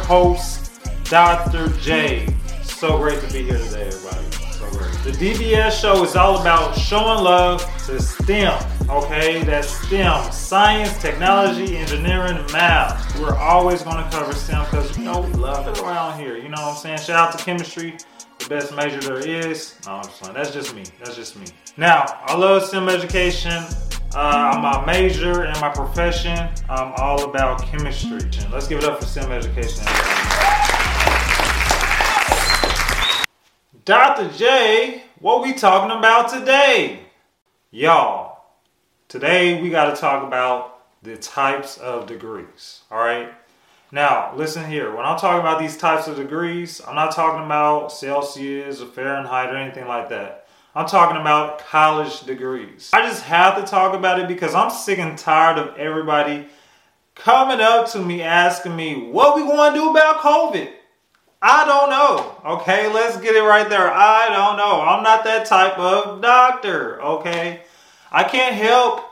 host, Dr. J. So great to be here today, everybody. So great. The DBS show is all about showing love to STEM, okay? That's STEM, science, technology, engineering, math. We're always going to cover STEM because, we love it around here. You know what I'm saying? Shout out to chemistry, the best major there is. No, I'm just playing. That's just me. Now, I love STEM education. My major and my profession, I'm all about chemistry. Let's give it up for STEM education. Dr. J, what we talking about today? Y'all, today we got to talk about the types of degrees, all right? Now, listen here. When I'm talking about these types of degrees, I'm not talking about Celsius or Fahrenheit or anything like that. I'm talking about college degrees. I just have to talk about it because I'm sick and tired of everybody coming up to me asking me, what we going to do about COVID? I don't know. Okay, let's get it right there. I don't know. I'm not that type of doctor. Okay, I can't help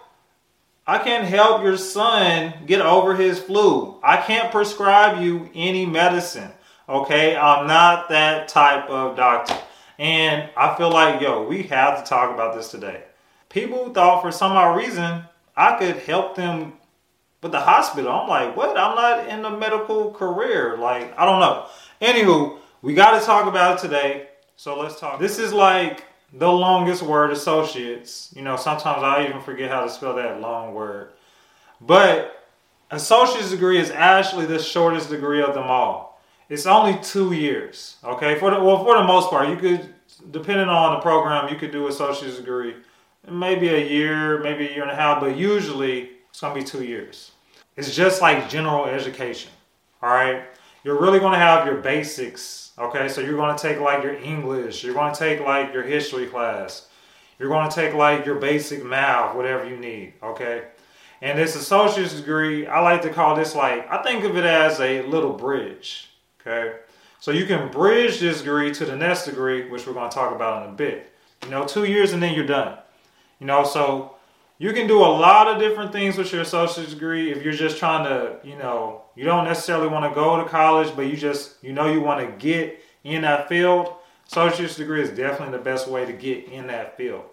your son get over his flu. I can't prescribe you any medicine. Okay, I'm not that type of doctor. And I feel like, we have to talk about this today. People thought for some odd reason I could help them with the hospital. I'm like, what? I'm not in the medical career. Like, I don't know. Anywho, we got to talk about it today. So let's talk. This is like the longest word, associates. Sometimes I even forget how to spell that long word. But associate's degree is actually the shortest degree of them all. It's only 2 years, okay? For the most part, you could, depending on the program, you could do associate's degree maybe a year and a half, but usually it's going to be 2 years. It's just like general education, all right? You're really going to have your basics, okay? So you're going to take like your English, you're going to take like your history class, you're going to take like your basic math, whatever you need, okay? And this associate's degree, I like to call this I think of it as a little bridge. Okay, so you can bridge this degree to the next degree, which we're going to talk about in a bit. 2 years and then you're done. So you can do a lot of different things with your associate's degree if you're just trying to, you don't necessarily want to go to college, but you just, you want to get in that field. Associate's degree is definitely the best way to get in that field.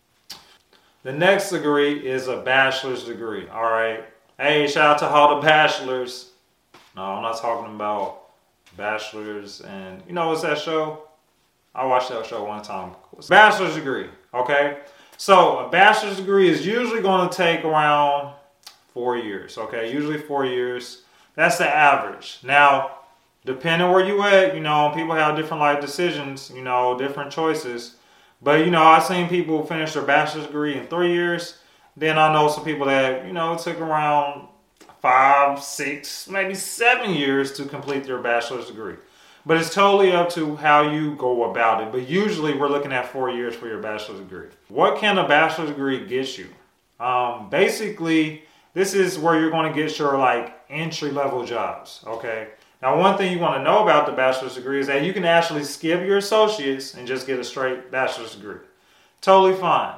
The next degree is a bachelor's degree. All right. Hey, shout out to all the bachelors. No, I'm not talking about bachelors and what's that show? I watched that show one time. Bachelor's degree, okay? So a bachelor's degree is usually going to take around 4 years, okay? Usually 4 years. That's the average. Now, depending where you at, people have different life decisions, different choices. But, I've seen people finish their bachelor's degree in 3 years. Then I know some people that, it took around 5, 6, maybe 7 years to complete their bachelor's degree. But it's totally up to how you go about it. But usually we're looking at 4 years for your bachelor's degree. What can a bachelor's degree get you? Basically, this is where you're going to get your entry-level jobs, okay? Now, one thing you want to know about the bachelor's degree is that you can actually skip your associates and just get a straight bachelor's degree. Totally fine.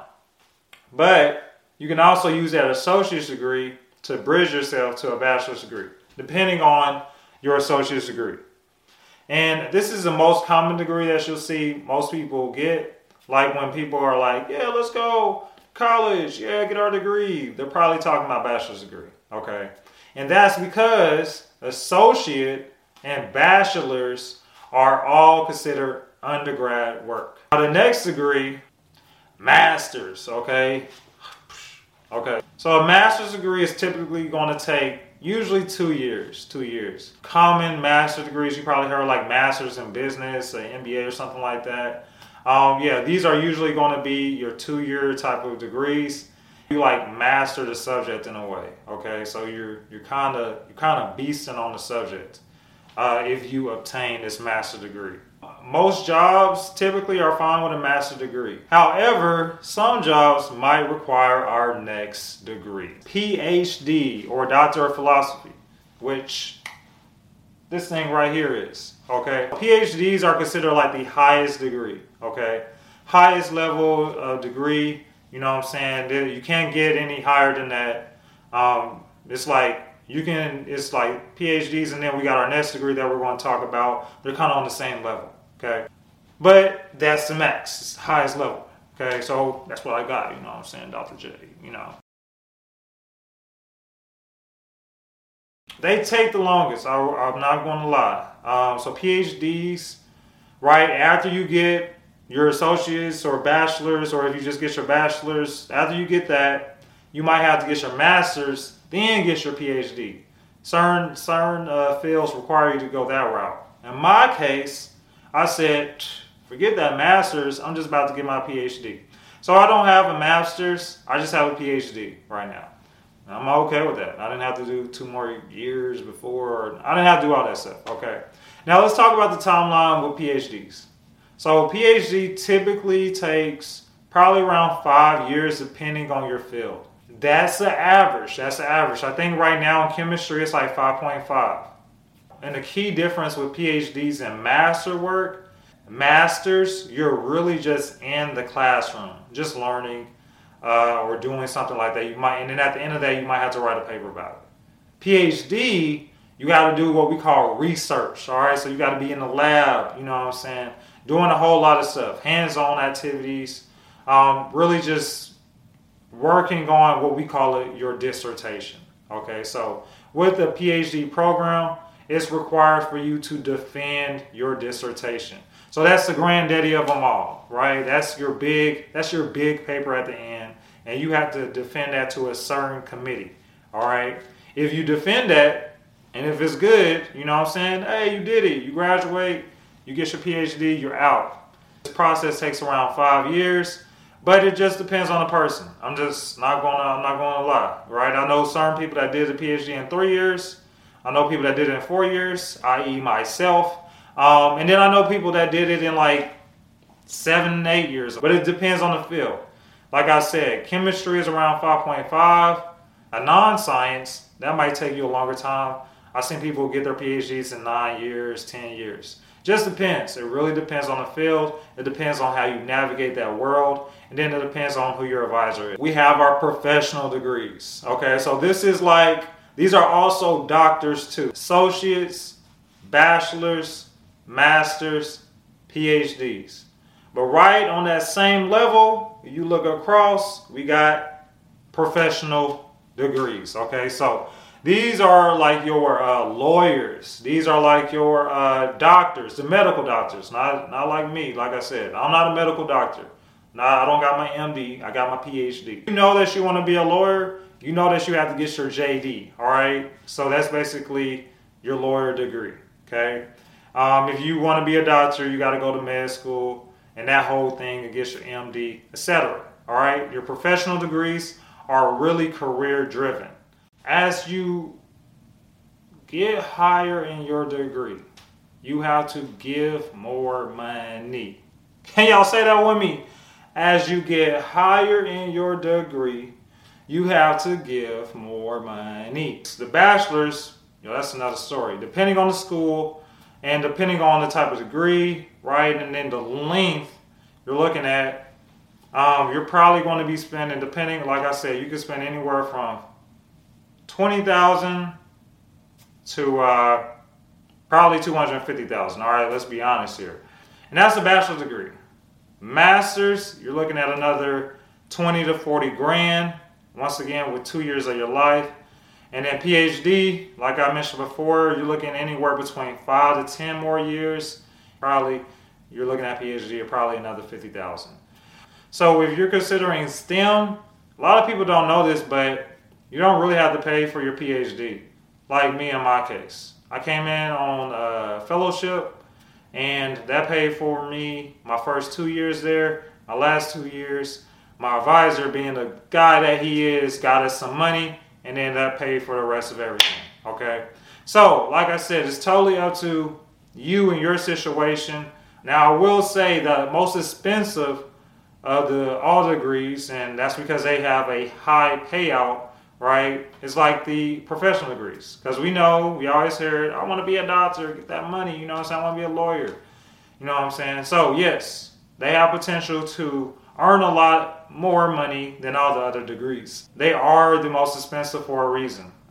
But you can also use that associate's degree to bridge yourself to a bachelor's degree, depending on your associate's degree. And this is the most common degree that you'll see most people get. Like when people are like, let's go college, get our degree. They're probably talking about bachelor's degree, okay? And that's because associate and bachelor's are all considered undergrad work. Now the next degree, master's, okay? Okay, so a master's degree is typically going to take usually 2 years. 2 years. Common master's degrees, you probably heard master's in business, an MBA or something like that. These are usually going to be your 2-year type of degrees. You master the subject in a way. Okay, so you're kind of beasting on the subject if you obtain this master's degree. Most jobs typically are fine with a master's degree. However, some jobs might require our next degree. PhD, or Doctor of Philosophy, which this thing right here is, okay? PhDs are considered the highest degree, okay? Highest level of degree, you know what I'm saying? You can't get any higher than that. It's it's like PhDs, and then we got our next degree that we're going to talk about. They're kind of on the same level, okay? But that's the max, it's the highest level, okay? So that's what I got, you know what I'm saying, Dr. J, you know. They take the longest, I'm not going to lie. So PhDs, right, after you get your associates or bachelor's, or if you just get your bachelor's, after you get that, you might have to get your master's, then get your PhD. Certain fields require you to go that route. In my case, I said, forget that master's, I'm just about to get my PhD. So I don't have a master's, I just have a PhD right now. I'm okay with that. I didn't have to do 2 more years before. I didn't have to do all that stuff, okay? Now let's talk about the timeline with PhDs. So PhD typically takes probably around 5 years depending on your field. That's the average. I think right now in chemistry it's like 5.5. And the key difference with PhDs and master work, masters, you're really just in the classroom, just learning or doing something like that. And then at the end of the day, you might have to write a paper about it. PhD, you got to do what we call research, all right? So you got to be in the lab, you know what I'm saying, doing a whole lot of stuff, hands-on activities, really just working on what we call it your dissertation, okay? So with the PhD program, it's required for you to defend your dissertation. So that's the granddaddy of them all, right? That's your big paper at the end, and you have to defend that to a certain committee, all right? If you defend that, and if it's good, you know what I'm saying, hey, you did it, you graduate, you get your PhD, you're out. This process takes around 5 years, but it just depends on the person. I'm not gonna lie, right? I know certain people that did a PhD in 3 years. I know people that did it in 4 years, i.e. myself. And then I know people that did it in like 7, 8 years. But it depends on the field. Like I said, chemistry is around 5.5. A non-science, that might take you a longer time. I've seen people get their PhDs in 9 years, 10 years. Just depends. It really depends on the field. It depends on how you navigate that world. And then it depends on who your advisor is. We have our professional degrees. Okay, so these are also doctors too. Associates, bachelors, masters, PhDs. But right on that same level, you look across, we got professional degrees. Okay, so these are like your lawyers. These are like your doctors, the medical doctors. Not like me. Like I said, I'm not a medical doctor. I don't got my MD. I got my PhD. You know that you want to be a lawyer. You know that you have to get your JD. All right. So that's basically your lawyer degree. Okay. If you want to be a doctor, you got to go to med school and that whole thing and get your MD, etc. All right. Your professional degrees are really career driven. As you get higher in your degree, you have to give more money. Can y'all say that with me? As you get higher in your degree, you have to give more money. The bachelor's, that's another story. Depending on the school and depending on the type of degree, right, and then the length you're looking at, you're probably going to be spending, depending, like I said, you can spend anywhere from $20,000 to probably $250,000. All right, let's be honest here. And that's a bachelor's degree. Master's, you're looking at another 20 to 40 grand. Once again, with 2 years of your life. And then PhD, like I mentioned before, you're looking anywhere between 5 to 10 more years. Probably, you're looking at PhD of probably another $50,000. So if you're considering STEM, a lot of people don't know this, but you don't really have to pay for your PhD, like me in my case. I came in on a fellowship, and that paid for me my first 2 years there, my last 2 years. My advisor, being the guy that he is, got us some money, and then that paid for the rest of everything, okay? So, like I said, it's totally up to you and your situation. Now, I will say the most expensive of all degrees, and that's because they have a high payout, right? It's like the professional degrees. Because we always hear, I want to be a doctor, get that money, you know what I'm saying? I want to be a lawyer, you know what I'm saying? So, yes, they have potential to earn a lot more money than all the other degrees. They are the most expensive for a reason.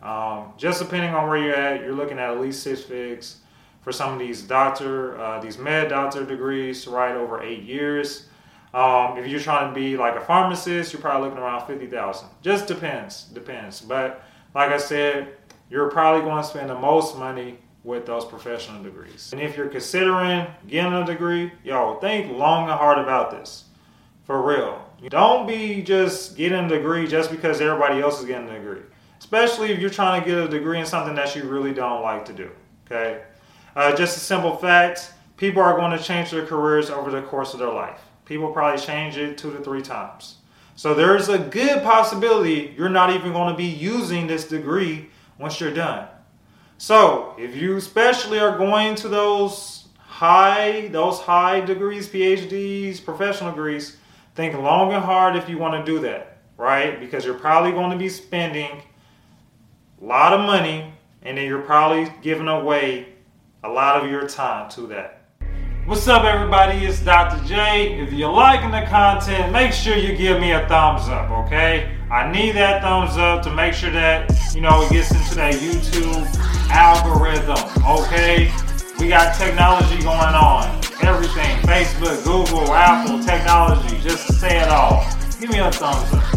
Just depending on where you're at, you're looking at least 6 figs for some of these med doctor degrees, right, over 8 years. If you're trying to be like a pharmacist, you're probably looking around 50,000. Just depends. But like I said, you're probably going to spend the most money with those professional degrees. And if you're considering getting a degree, think long and hard about this. For real. Don't be just getting a degree just because everybody else is getting a degree. Especially if you're trying to get a degree in something that you really don't like to do. Okay? Just a simple fact, people are going to change their careers over the course of their life. People probably change it 2 to 3 times. So there's a good possibility you're not even going to be using this degree once you're done. So if you especially are going to those high degrees, PhDs, professional degrees, think long and hard if you want to do that, right? Because you're probably going to be spending a lot of money, and then you're probably giving away a lot of your time to that. What's up, everybody? It's Dr. J. If you're liking the content, make sure you give me a thumbs up, okay? I need that thumbs up to make sure that, it gets into that YouTube algorithm, okay? We got technology going on. Everything, Facebook, Google, Apple, technology, just to say it all. Give me a thumbs up.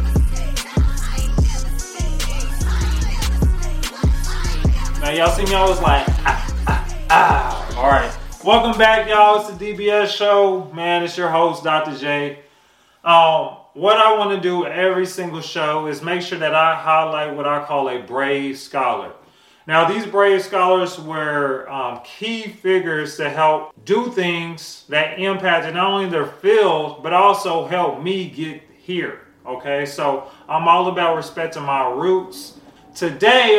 Now, y'all see me, I was like, all right. Welcome back, y'all. It's the DBS show. Man, it's your host, Dr. J. What I want to do every single show is make sure that I highlight what I call a brave scholar. Now, these brave scholars were key figures to help do things that impacted not only their field, but also help me get here. Okay, so I'm all about respecting my roots. Today,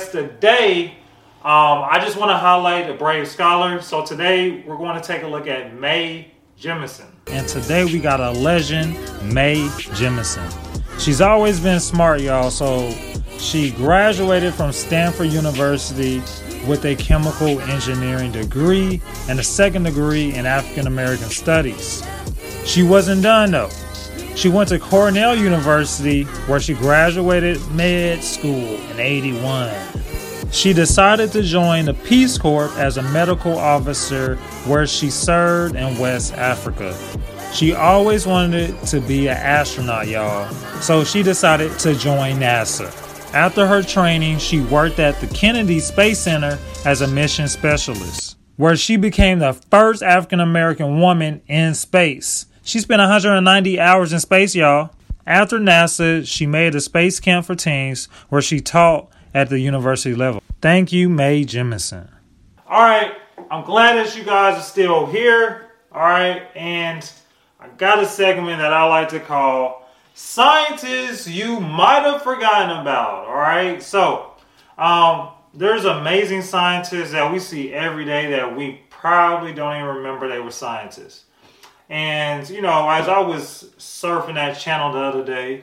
I just want to highlight a brave scholar. So today we're going to take a look at Mae Jemison. And today we got a legend, Mae Jemison. She's always been smart, y'all. So she graduated from Stanford University with a chemical engineering degree and a second degree in African American studies. She wasn't done though. She went to Cornell University where she graduated med school in 81. She decided to join the Peace Corps as a medical officer where she served in West Africa. She always wanted to be an astronaut, y'all, so she decided to join NASA. After her training, she worked at the Kennedy Space Center as a mission specialist, where she became the first African American woman in space. She spent 190 hours in space, y'all. After NASA, she made a space camp for teens where she taught at the university level. Thank you, Mae Jemison. All right, I'm glad that you guys are still here. All right, and I got a segment that I like to call Scientists You Might Have Forgotten About. All right, so there's amazing scientists that we see every day that we probably don't even remember they were scientists. And, as I was surfing that channel the other day,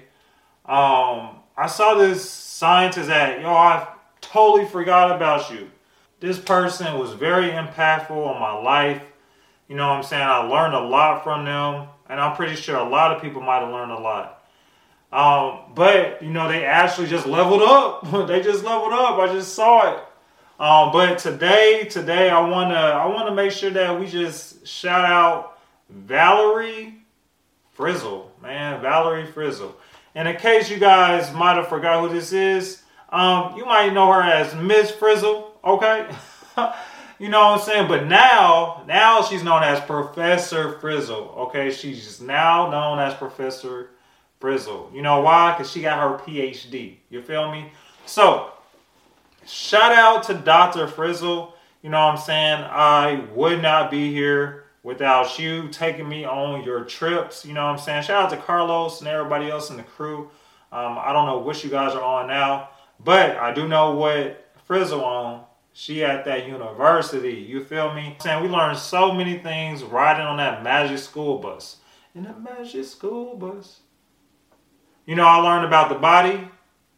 I saw this scientist that, I totally forgot about you. This person was very impactful on my life. I learned a lot from them, and I'm pretty sure a lot of people might have learned a lot. But they actually just leveled up. They just leveled up. I just saw it. But today I wanna make sure that we just shout out Valerie Frizzle, man, Valerie Frizzle. And in case you guys might have forgot who this is, you might know her as Miss Frizzle, okay? You know what I'm saying? But now she's known as Professor Frizzle, okay? She's just now known as Professor Frizzle. You know why? Because she got her PhD. You feel me? So, shout out to Dr. Frizzle. You know what I'm saying? I would not be here without you taking me on your trips. You know what I'm saying? Shout out to Carlos and everybody else in the crew. I don't know what you guys are on now, but I do know what Frizzle on. She at that university. You feel me? I'm saying we learned so many things riding on that magic school bus. In a magic school bus. I learned about the body.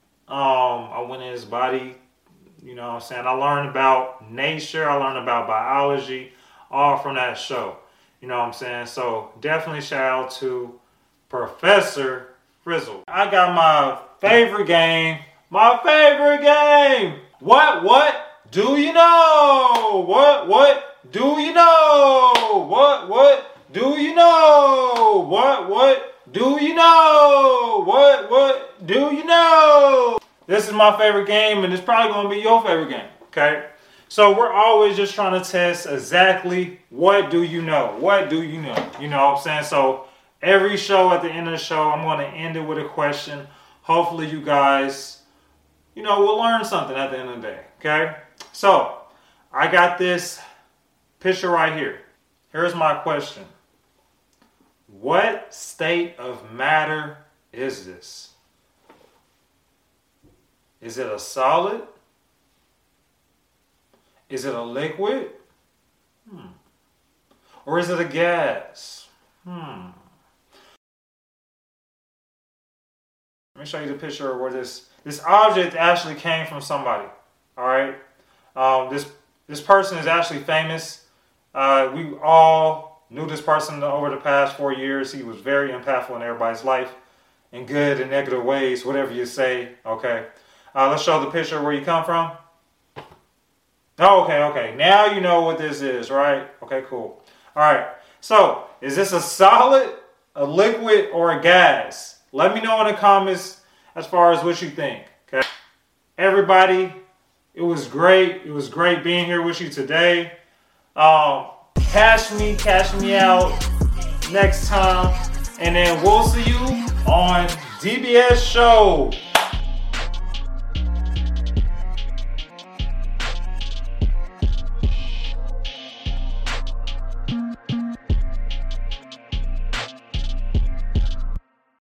I went in his body. You know what I'm saying? I learned about nature. I learned about biology. All from that show. You know what I'm saying? So definitely shout out to Professor Frizzle. I got my favorite game My favorite game. What do you know? What do you know? What do you know? What do you know? What do you know? This is my favorite game, and it's probably going to be your favorite game, okay? So we're always just trying to test exactly what do you know? What do you know? You know what I'm saying? So every show, at the end of the show, I'm going to end it with a question. Hopefully you guys, will learn something at the end of the day, okay? So I got this picture right here. Here's my question. What state of matter is this? Is it a solid? Is it a liquid? Or is it a gas? Let me show you the picture of where this object actually came from somebody. All right. This person is actually famous. We all knew this person over the past 4 years. He was very impactful in everybody's life in good and negative ways, whatever you say. Okay. Let's show the picture where you come from. Oh, okay. Now you know what this is, right? Okay, cool. All right. So, is this a solid, a liquid, or a gas? Let me know in the comments as far as what you think. Okay. Everybody, it was great. It was great being here with you today. Cash me out next time. And then we'll see you on DBS Show.